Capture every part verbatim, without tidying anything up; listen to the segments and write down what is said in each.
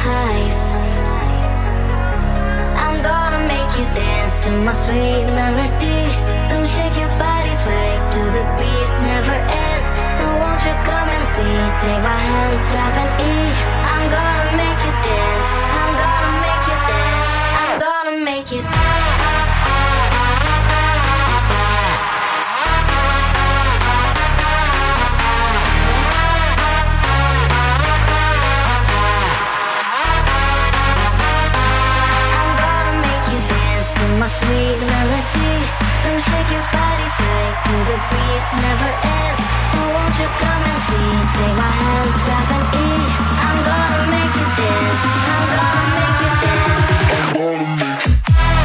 highs. I'm gonna make you dance to my sweet melody. Come shake your body, sway to the beat, never ends. So won't you come and see? Take my hand, grab an E. I'm gonna make you dance. I'm gonna make you dance. I'm gonna make you dance. My sweet melody, come shake your body, sway to the beat, never ends. So won't you come and see? Take my hand, grab an E. I'm gonna make you dance. I'm gonna make you dance. I'm gonna make you.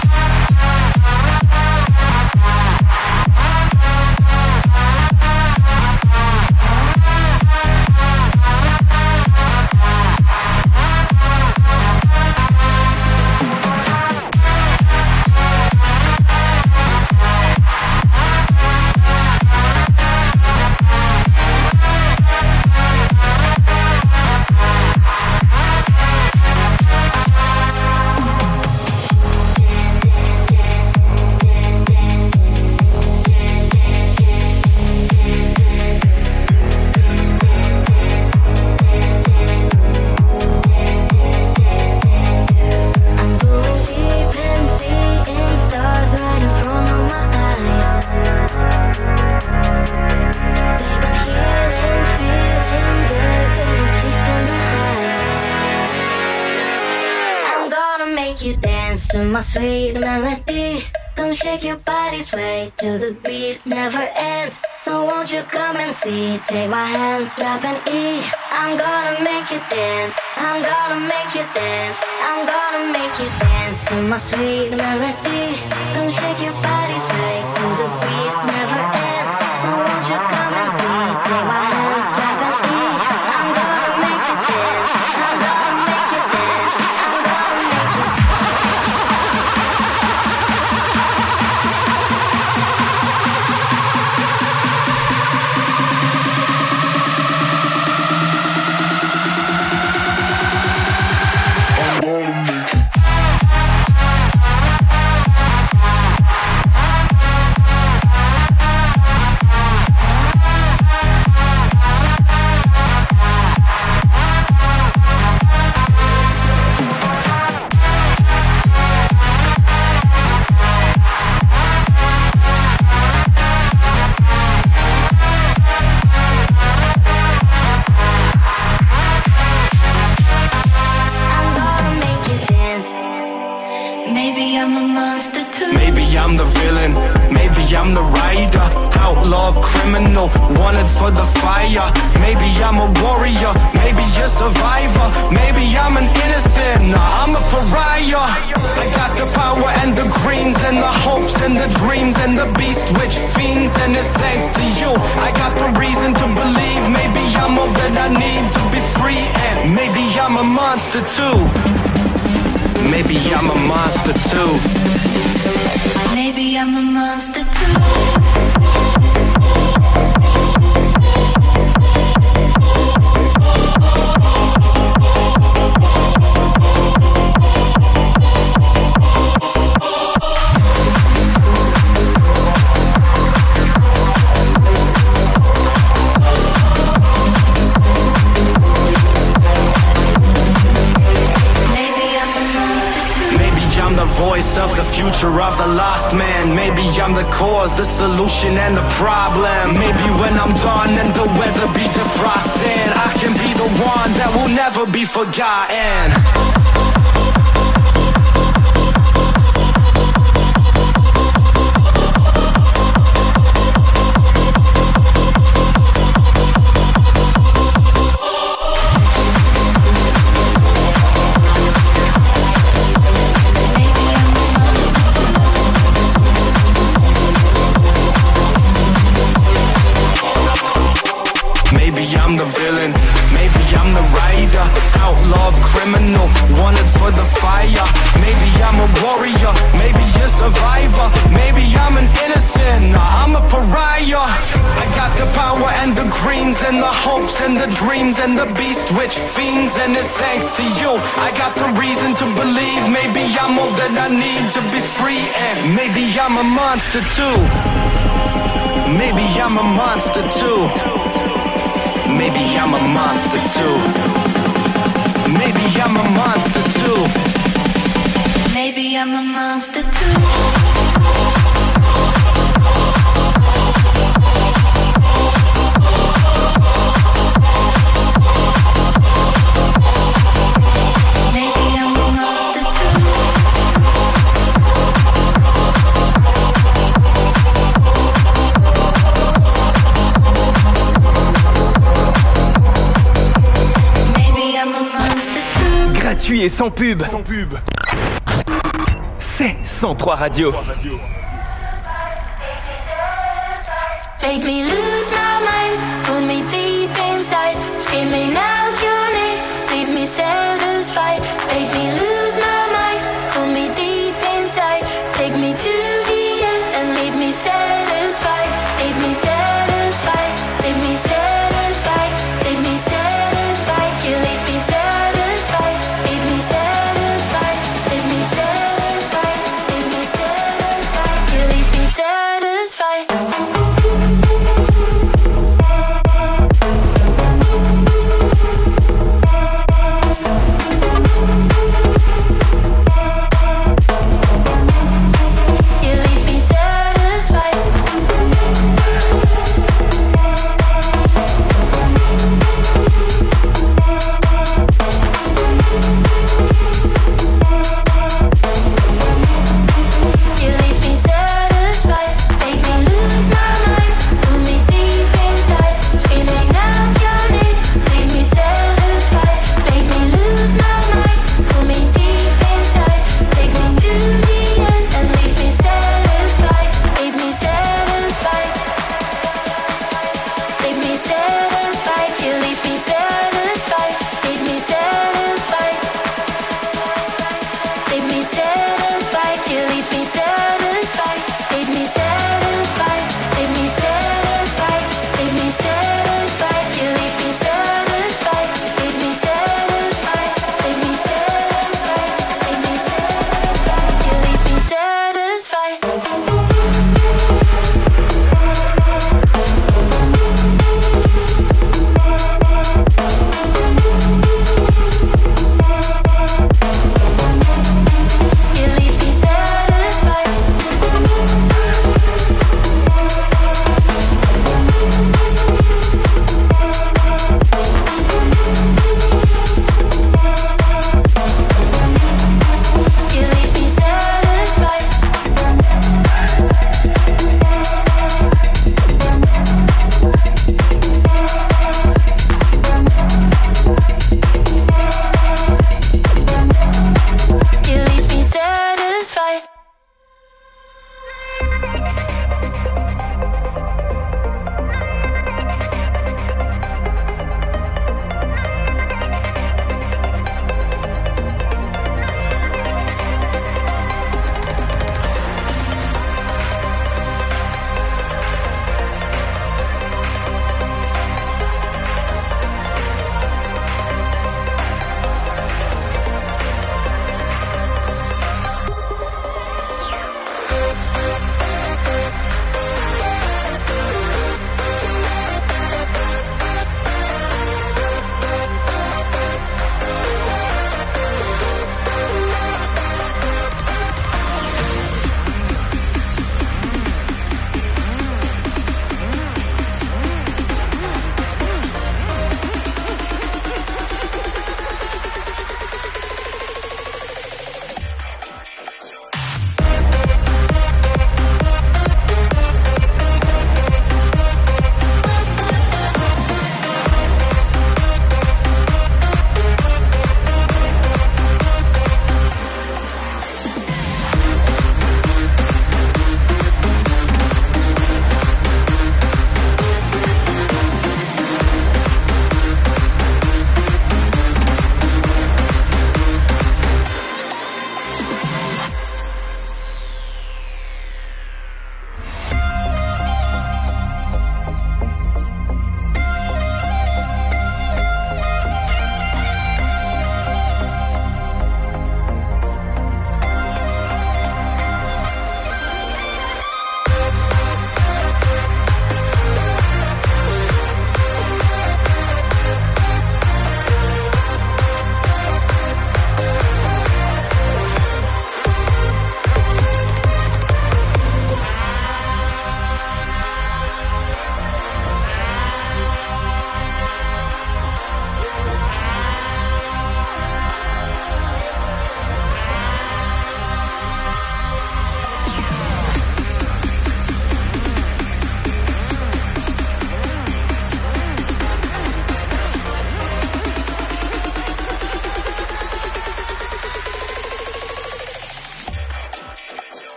My sweet melody, come shake your body, sway to the beat, never ends. So won't you come and see? Take my hand, grab an E. I'm gonna make you dance. I'm gonna make you dance. I'm gonna make you dance to my sweet melody. Come shake your body, sway to the beat, never ends. So won't you come and see? Take my hand, grab an E. I'm gonna make you dance. I'm gonna make you dance. I'm gonna make you dance. Wanted for the fire. Maybe I'm a warrior, maybe a survivor. Maybe I'm an innocent, nah, I'm a pariah. I got the power and the greens and the hopes and the dreams and the beast which fiends. And it's thanks to you I got the reason to believe. Maybe I'm all that I need to be free. And maybe I'm a monster too. Maybe I'm a monster too. Maybe I'm a monster too. Voice of the future of the lost man. Maybe I'm the cause, the solution and the problem. Maybe when I'm done and the weather be defrosted, I can be the one that will never be forgotten. I'm the villain, maybe I'm the right fighter, outlaw criminal, wanted for the fire. Maybe I'm a warrior, maybe a survivor, maybe I'm an innocent, nah, I'm a pariah. I got the power and the greens and the hopes and the dreams and the beast which fiends, and it's thanks to you I got the reason to believe. Maybe I'm all that I need to be free, and maybe I'm a monster too. Maybe I'm a monster too. Maybe I'm a monster too. Maybe I'm a monster too. Maybe I'm a monster too. Gratuit et sans pub. Sans pub. C'est cent trois Radio. Make me lose my mind, pull me deep inside, screaming out your name, leave me satisfied. Make me lose my mind, pull me deep inside, take me to the end and leave me satisfied. Leave me satisfied, leave me satisfied, leave me satisfied. You leave me satisfied, leave me satisfied, leave me satisfied, leave me satisfied. You leave me satisfied.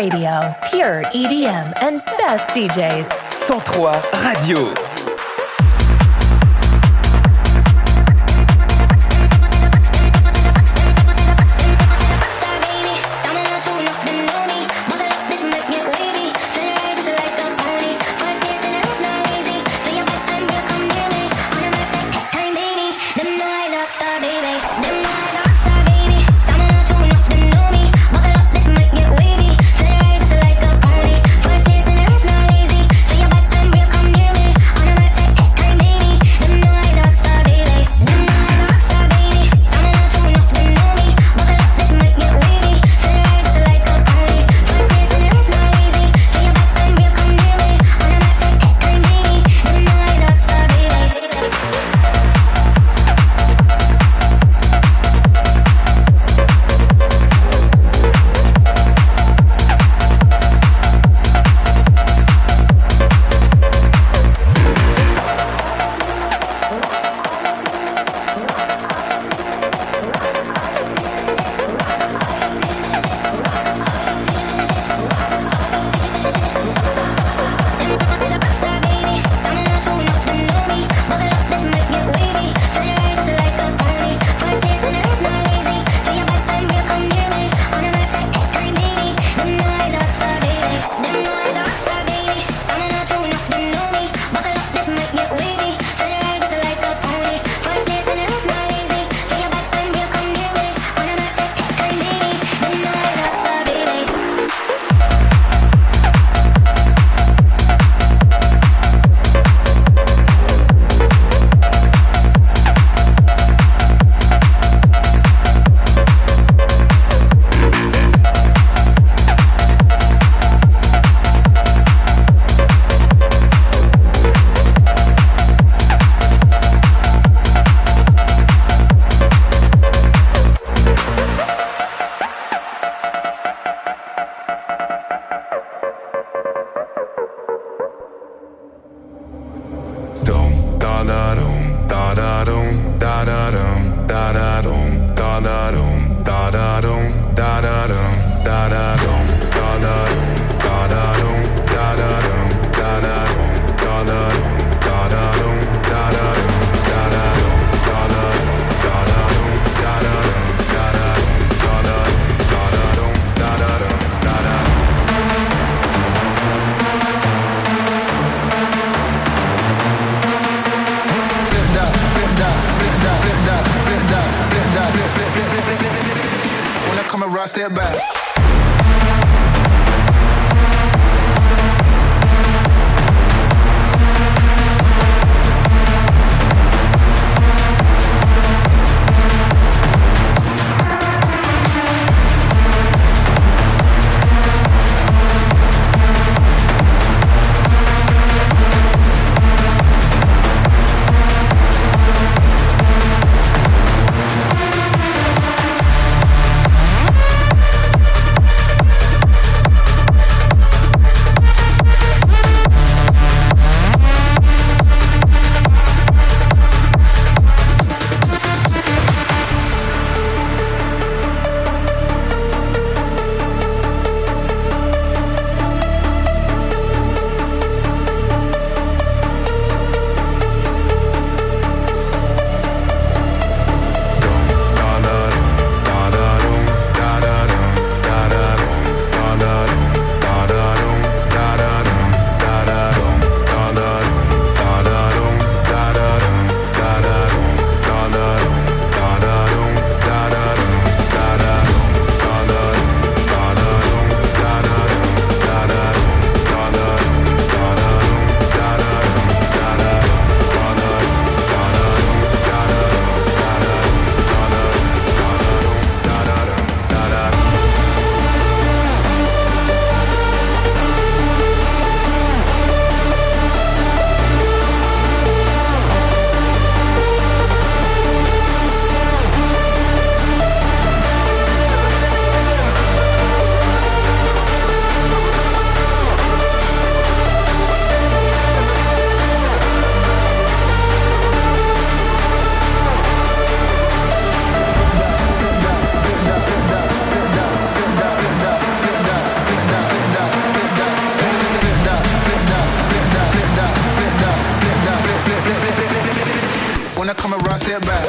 Radio. Pure E D M and best D Js. cent trois Radio. Step back. When I come around, step back.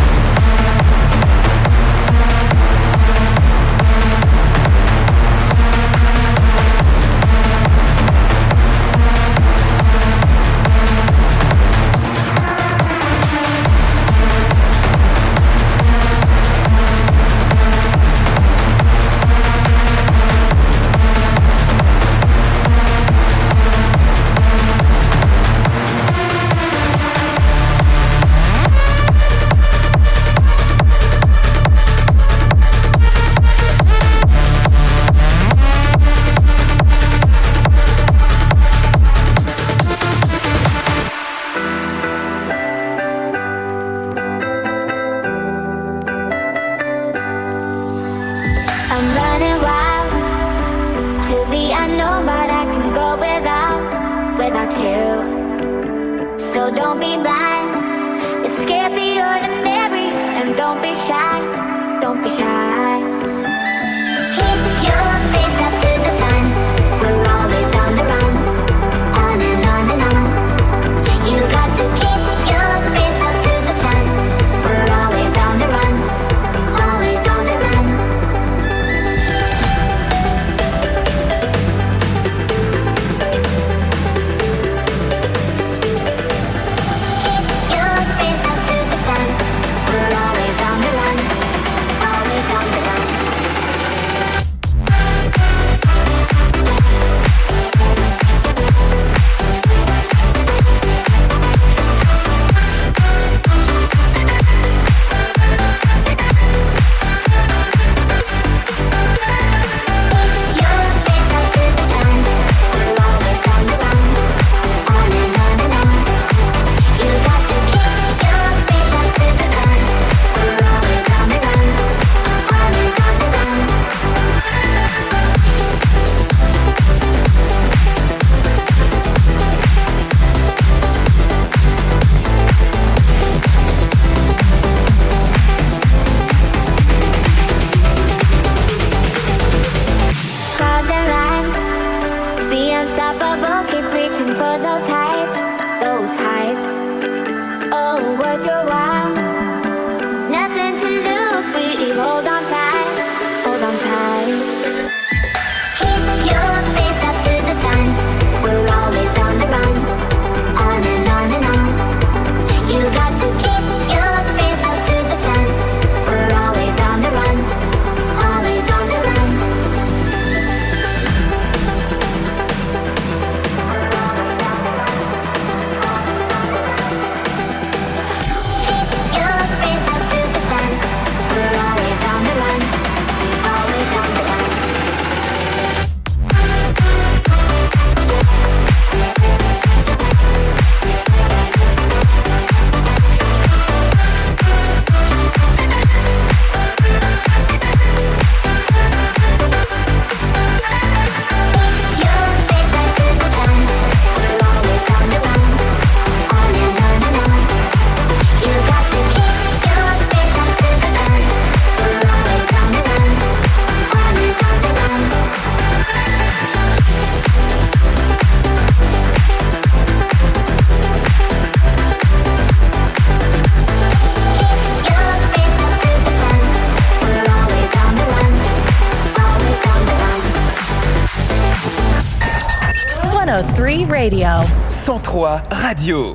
cent trois Radio. cent trois Radio.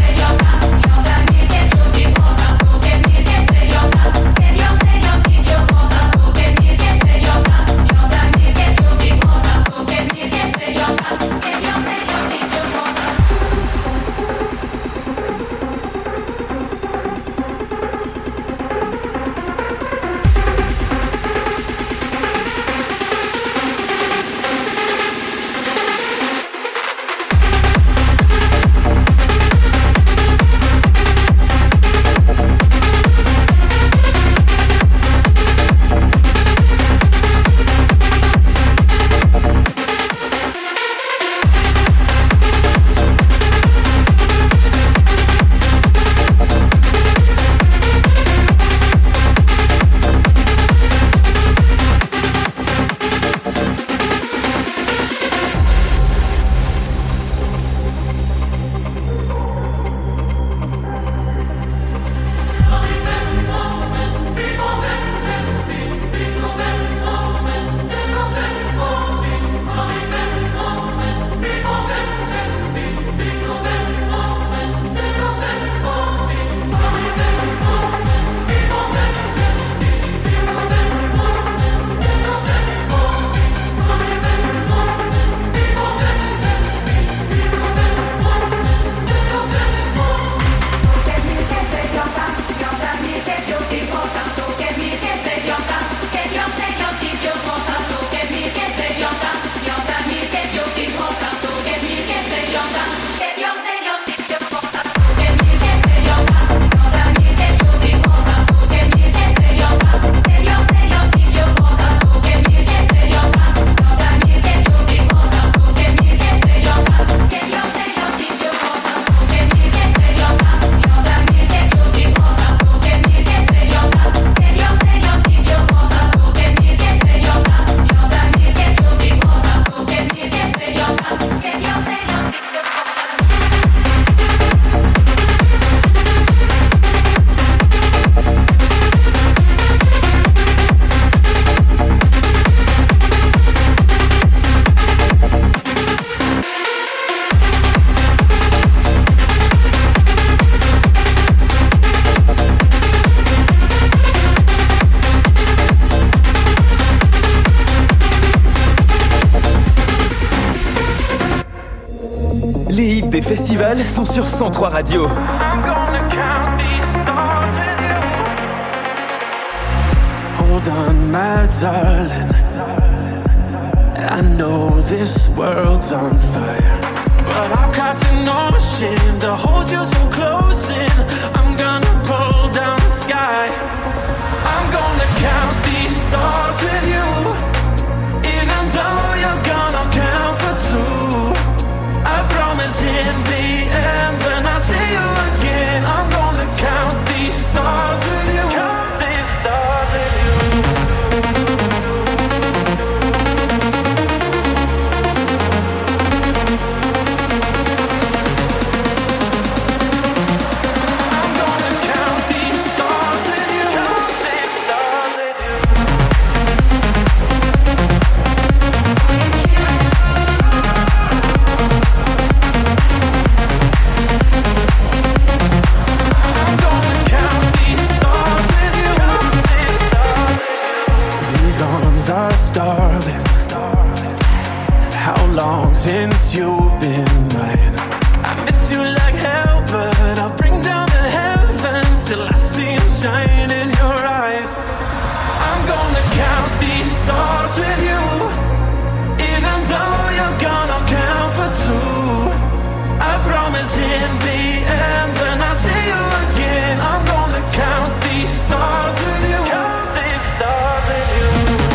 Yo festivals sont sur cent trois Radio. I'm gonna count these stars with you. Hold on, my darling. I know this world's on fire, but I'll cross an ocean to hold you so close in. I'm gonna pull down the sky. I'm gonna count these stars with you. Even though you're gonna count for two, I promise in the end when I see you again, I'm gonna count these stars with you. Count these stars with you. Are starving. How long since you've been mine? I miss you like hell, but I'll bring down the heavens till I see them shine in your eyes. I'm gonna count these stars with you. Even though you're gonna count for two, I promise in the end when I see you again, I'm gonna count these stars with you. Count these stars with you.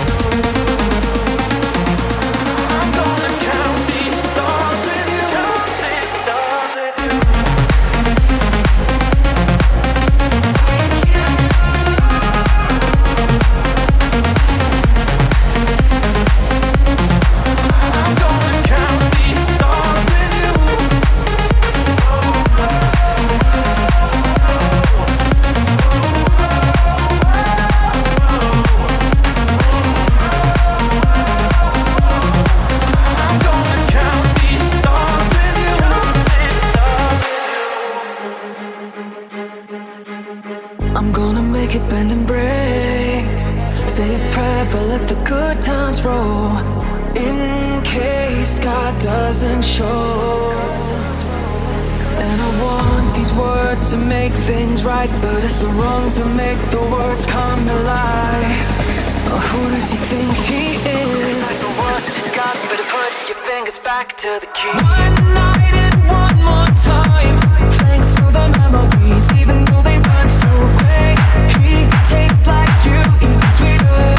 I'm gonna make it bend and break. Say a prayer, but let the good times roll. In case God doesn't show. And I want these words to make things right, but it's the wrongs that make the words come to life. Oh, who does he think he is? It's the worst you got, better put your fingers back to the key. One night and one more time. Thanks for the memories, even though they run so quick. He tastes like you, even sweeter.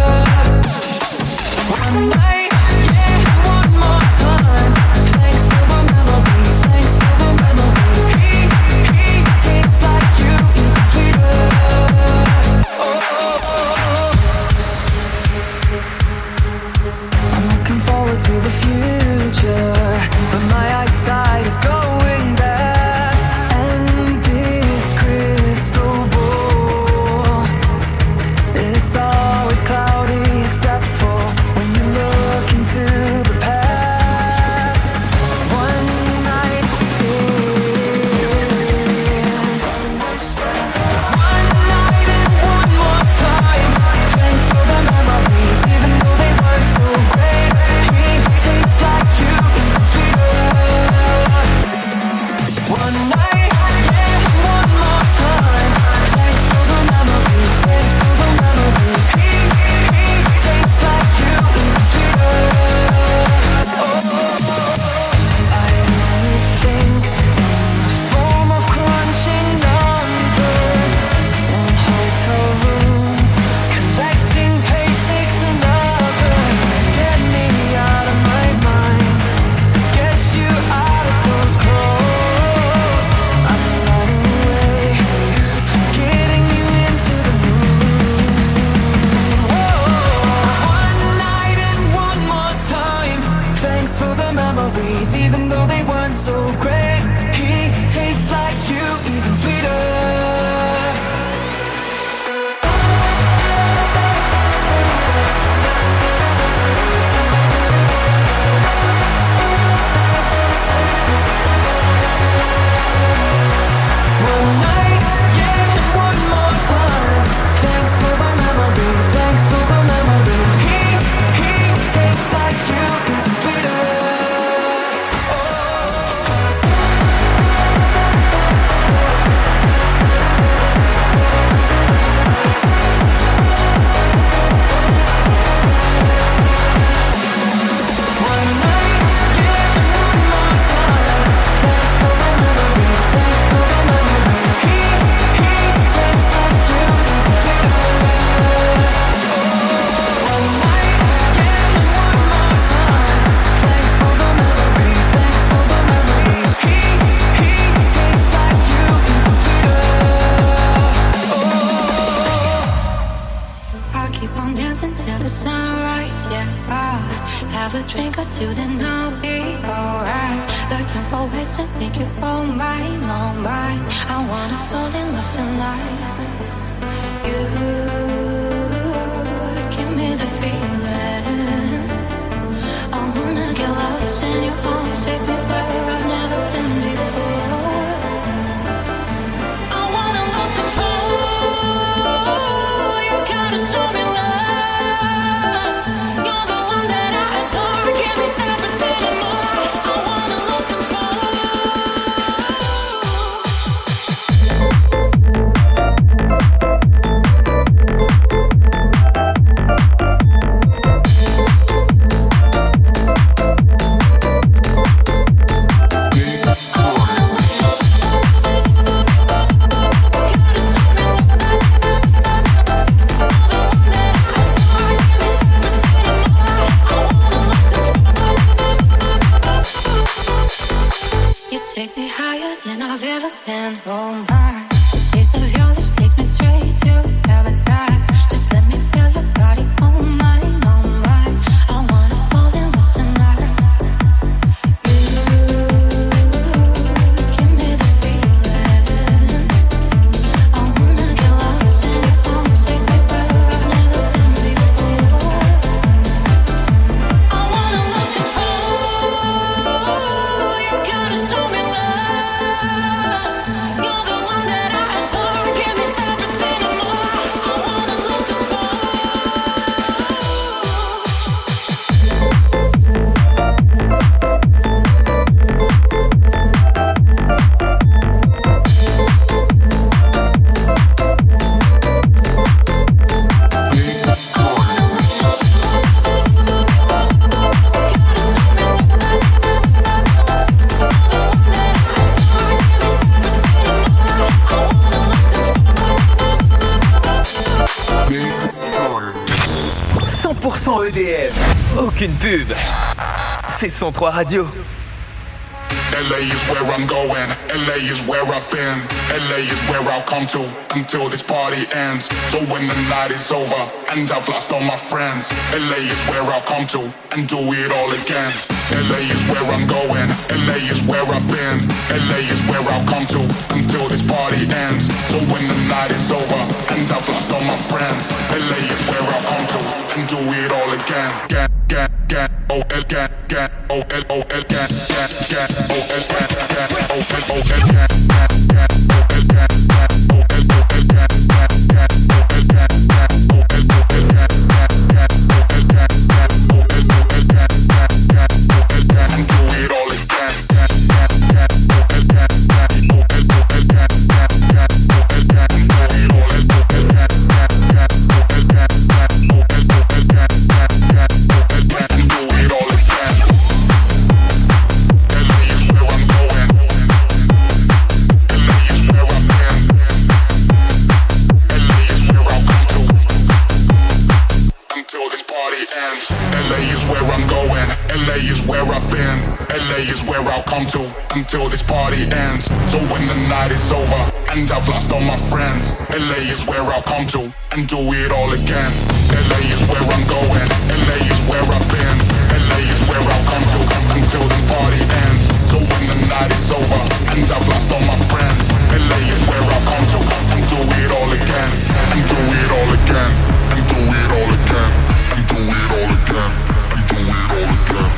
One night, yeah, one more time. Thanks for the memories, thanks for the memories. He, he tastes like you, even sweeter. Oh, oh, oh. I'm looking forward to the future, but my eyesight is going to, then I'll be alright. Looking for ways to make you all mine, all mine. I wanna fall in love tonight. You give me the feeling. I wanna get lost, send you home, take me where I've never been before. I wanna lose control. You gotta show me love. You're the one that I adore. Give me everything and more. I wanna lose take me higher than I've ever been. Oh my, the taste of your lips takes me straight to paradise. Just let me feel your body, oh mine, oh mine. I wanna fall in love tonight. You give me the feeling. I wanna get lost in your arms, take me where I've never been before. I wanna lose control. You gotta show me. You're the one that I adore. Give me everything and more. I wanna lose control. cent pour cent E D M. Aucune pub. C'est cent trois Radio. L A is where I'm going, L A is where I've been, L A is where I'll come to until this party ends. So when the night is over and I've lost all my friends, L A is where I'll come to and do it all again. L A is where I'm going, L A is where I've been, L A is where I'll come to until this party ends. So when the night is over and I've lost all my friends, L A is where I'll come to and do it all again. Again, again, again, oh, again, again, oh, L, oh, again, again, again, oh, again, again, oh, L, oh, again, again, again, oh, again, again, oh, L, oh, again, again, again, oh, again, again, oh, L, oh, again, again, again, oh, again, again, oh, L, oh, again, again, again, oh, again, and do it all again, again, again, again, oh, again, again, oh, L, oh, again, again, again, oh, again, and do it all, L, oh, again, again, again, oh, again, again, oh, L, oh, again, again, again, oh, again, and do it all again. L A is where I'm going. L A is where I've been. L A is where I'll come to until this party ends. L A is where I'm going. L A is where I've been. L A is where I'll come to until this party ends. So when the night is over and I've lost all my friends, L A is where I'll come to and do it all again. L A is where I'm going. L A is where I've been. L A is where I'll come to until this party ends. So when the night is over and I've lost all my friends, L A is where I'll come to and do it all again. And do it all again. And do it all again. And do it all again. And do it all again.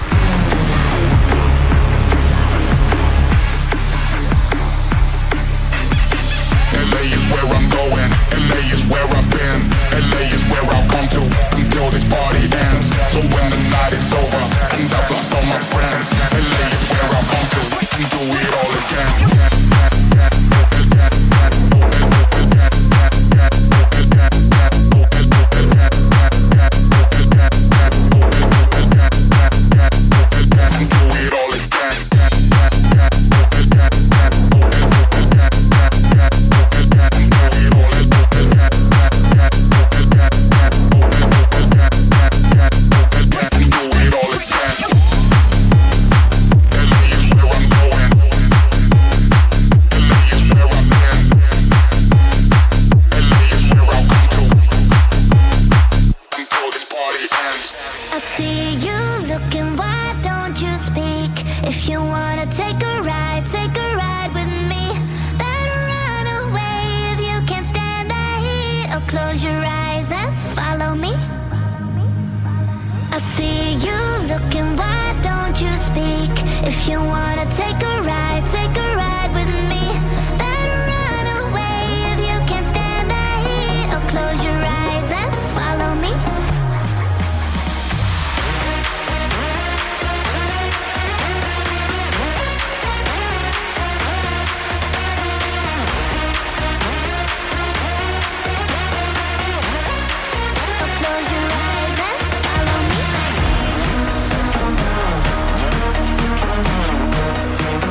L A is where I'm going, L A is where I've been, L A is where I'll come to until this party ends. So when the night is over and I've lost all my friends, L A is where I'll come to and do it all again. If you wanna take a ride, take a ride with me. Better run away if you can't stand the heat. Or close your eyes and follow me. Or close your eyes and follow me.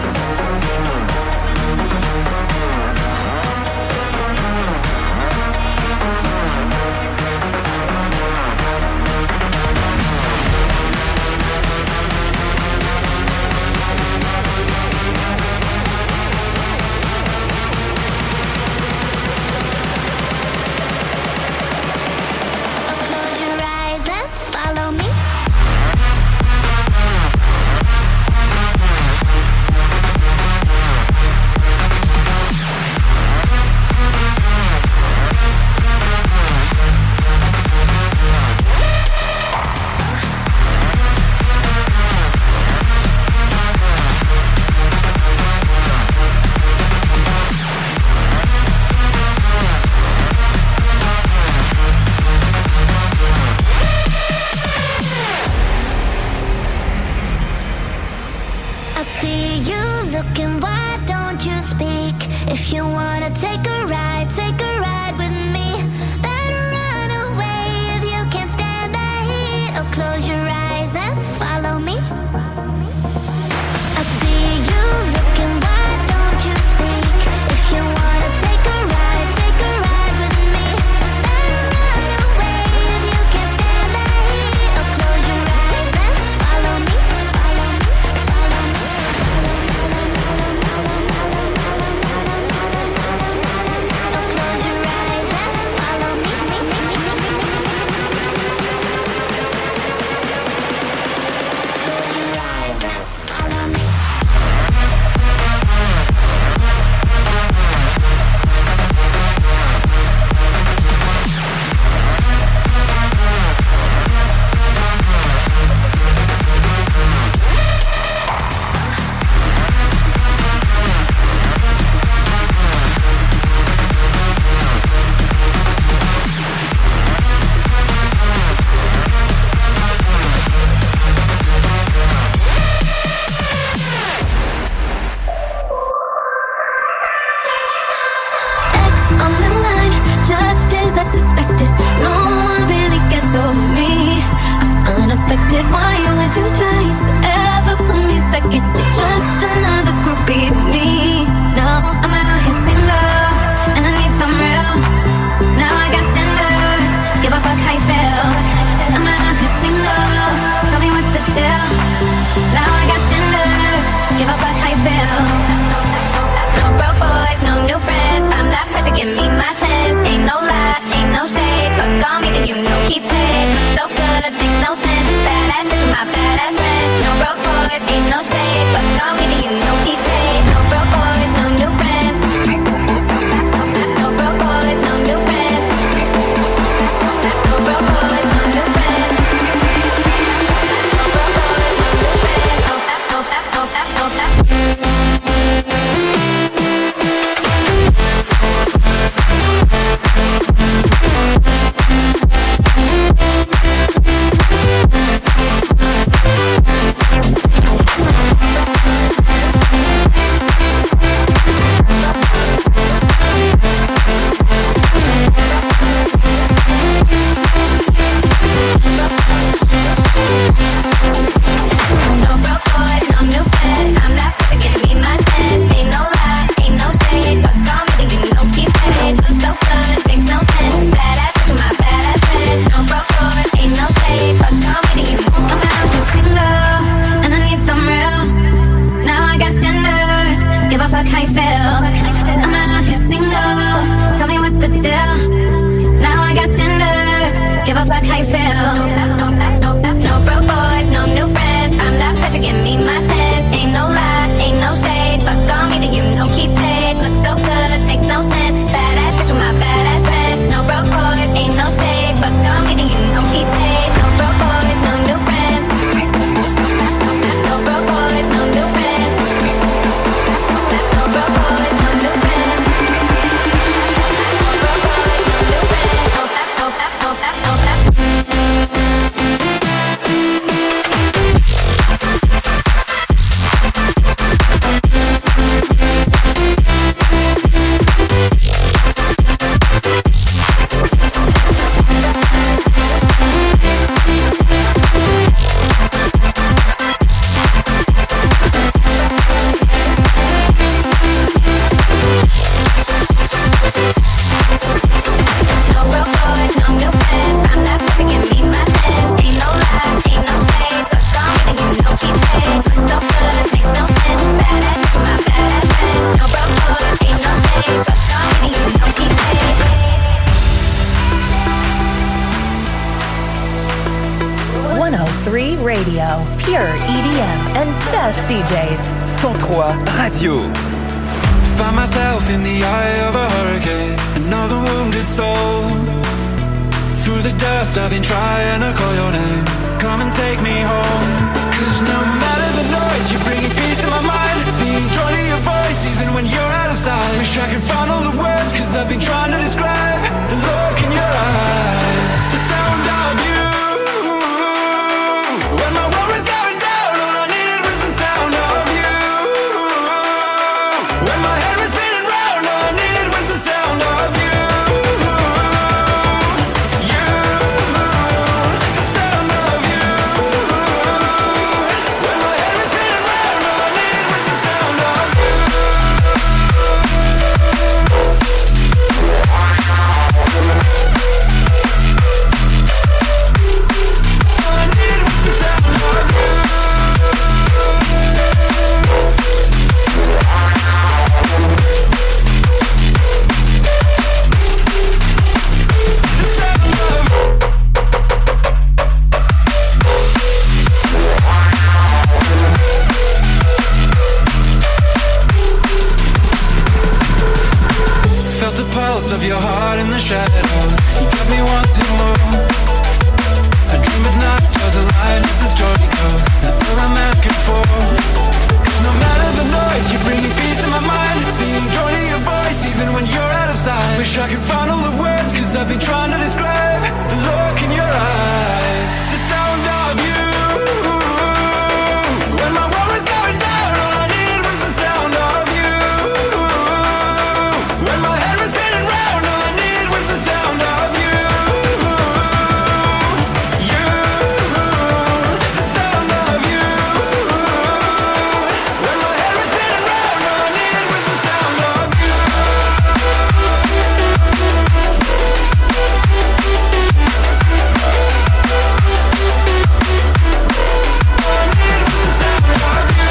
Radio, pure E D M and best D Js. cent trois Radio. Find myself in the eye of a hurricane, another wounded soul. Through the dust I've been trying to call your name. Come and take me home. Cause no matter the noise, you're bringing peace to my mind. Being drawn to your voice even when you're out of sight. Wish I could find all the words, cause I've been trying to describe the look in your eyes, the sound of you. When my world was going down, all I needed was the sound of you. When my head was spinning round, all I needed was the sound of you. You, the sound of you. When my head was spinning round, all I needed was the sound of you. All I needed was the sound of you. The sound of you. Felt the pulse of your heart in the shadows. You got me wanting more. I dream at nights, was alive as the story goes. That's all I'm asking for. Cause no matter the noise, you're bringing peace to my mind. Being drawn to your voice even when you're out of sight. Wish I could find all the words, cause I've been trying to describe the look in your eyes, the sound of you. When my world was going down, all I needed was the sound of you. When my head was spinning round, all I needed was the sound of you. You, the sound of you. When my head was spinning round, all I needed was the sound of you. All I needed was the sound of you.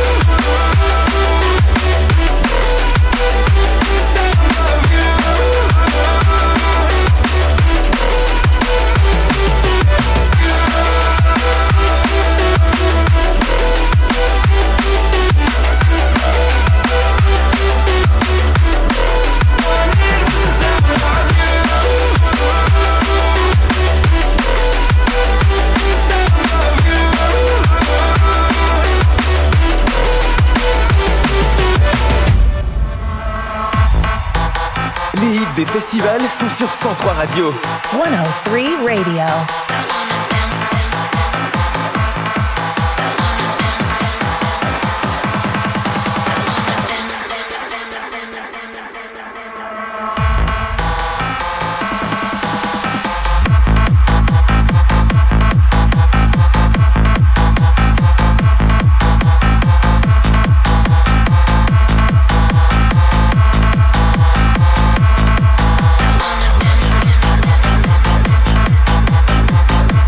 The sound of you. All I needed was the sound of you. The sound of you. Les hits des festivals sont sur cent trois Radio. one oh three Radio. I wanna dance.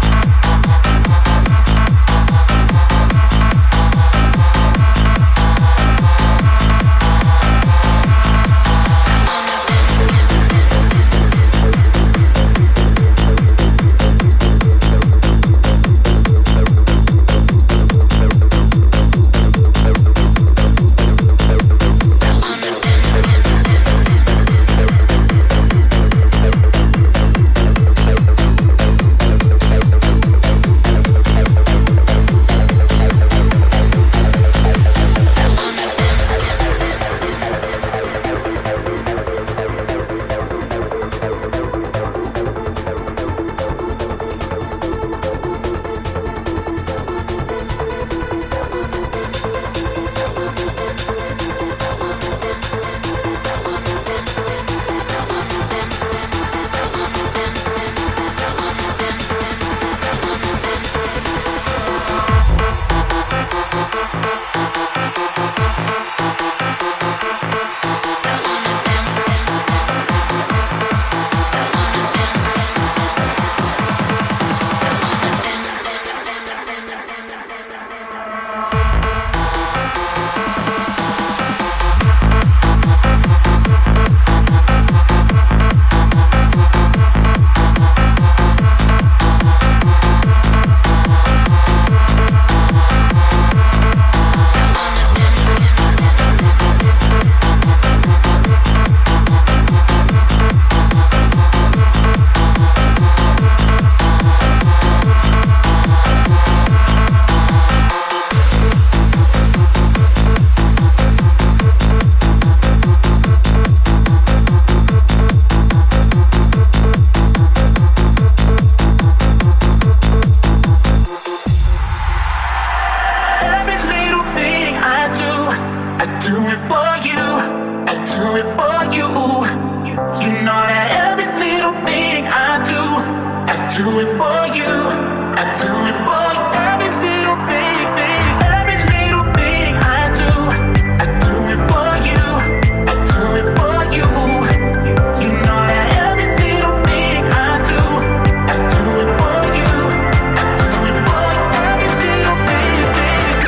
do it for you. I do it for you. Every little thing, thing, every little thing I do. I do it for you. I do it for you. You know that every little thing I do. I do it for you. I do it for you. Every little thing, thing.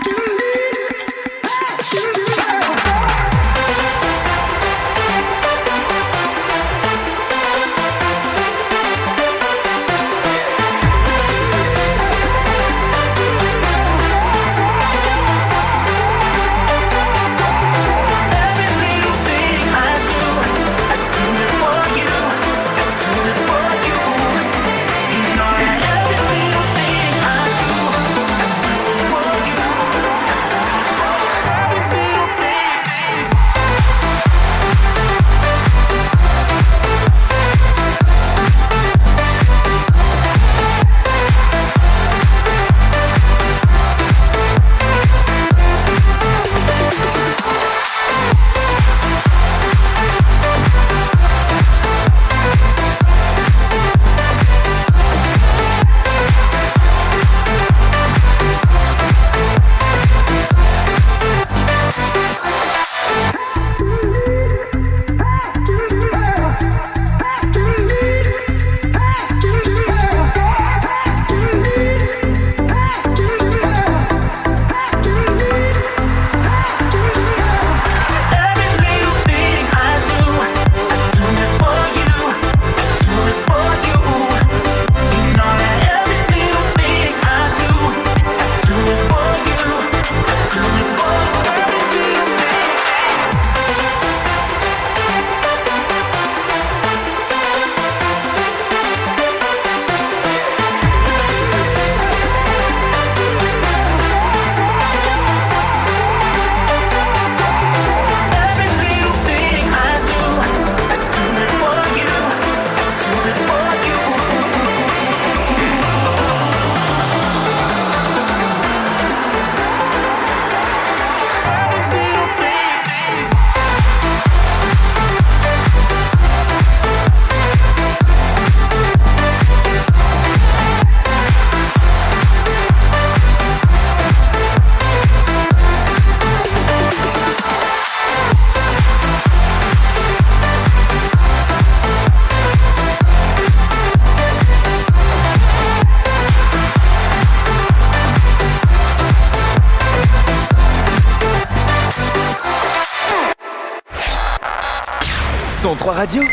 cent trois Radio,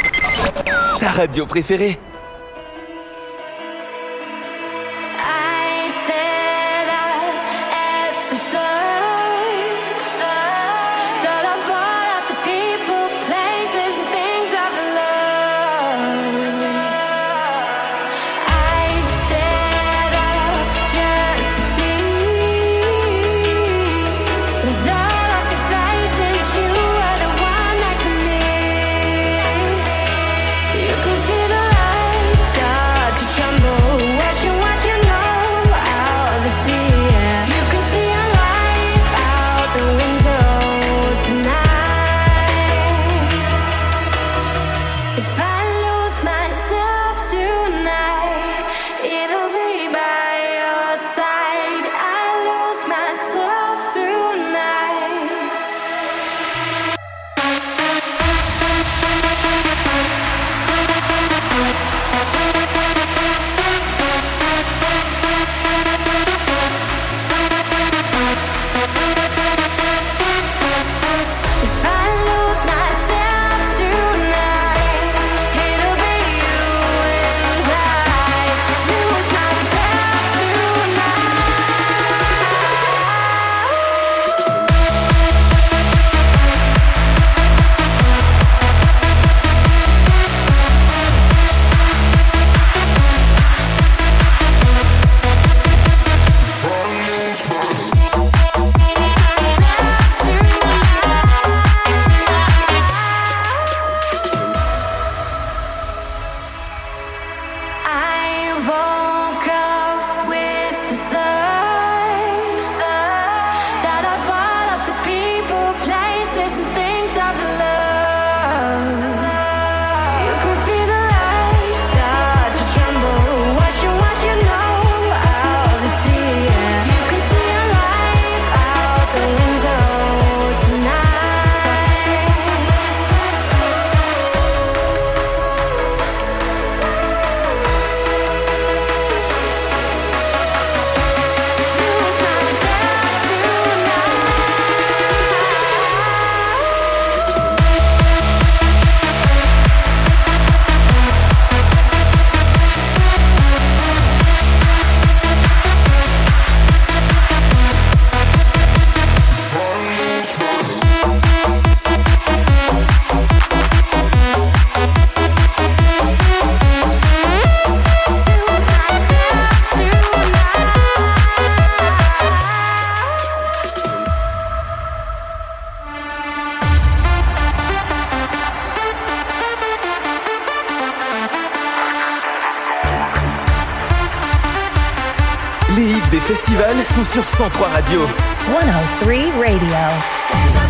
ta radio préférée. I stared up at the sun. Thought of all of the people, places, and things I've loved. I stared up just to see. With all of the faces, you were the one next to me. You could feel the light. des festivals sont sur cent trois Radio. one oh three Radio.